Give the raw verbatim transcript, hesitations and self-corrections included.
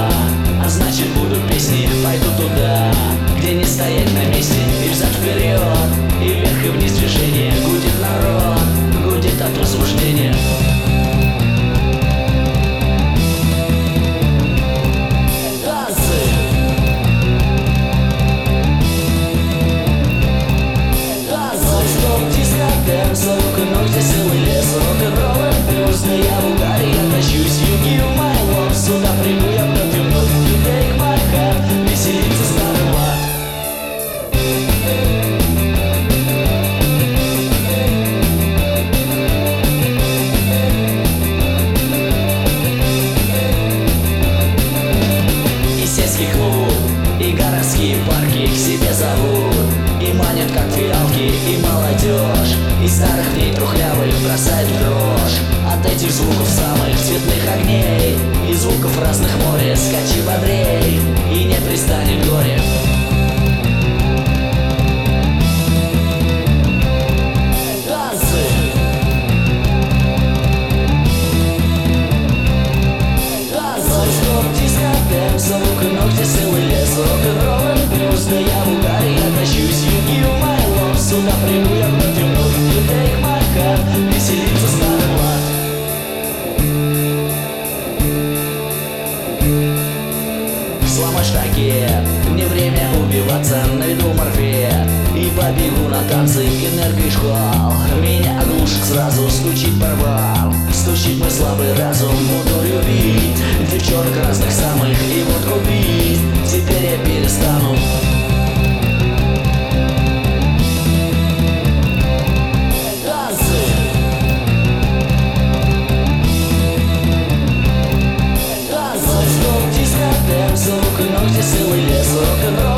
А значит будут песни, пойду туда, где не стоять на месте, и взад вперед, и вверх и вниз движение. Гудит народ, гудит от возбуждения. Танцы, танцы, стоп, диско, дэнс, рок-н-ролл, здесь целый лес, рок-н-ролл and blues. Да я в угаре, я тащусь, you give my love. Сюда приду я вновь и вновь, you take my hand, веселиться старый лад. И сельский клуб, и городские парки к себе зовут, и манят как фиалки, и молодежь, и старых в ней трухлявых бросает в дрожь от этих звуков самых цветных огней, и звуков разных море. Скачи бодрей, и не пристанет горе. Танцы, танцы, стоп, диско, дэнс, рок-н-ролл, здесь целый лес, рок-н-ролл and blues. Да я в угаре, я тащусь, you give my love. Сюда приду я вновь и вновь, you take my hand, веселиться старый лад. Сломай штакет, мне время убиваться на виду морфея, и побегу на танцы энергии шквал. Меня оглушит сразу, стучит порвал, стучит мой слабый разум, буду любить девчонок разных самых и водку пить. Теперь я перестану. Танцы, танцы, стоп, диско, дэнс, рок-н-ролл, здесь целый лес, рок-н-ролл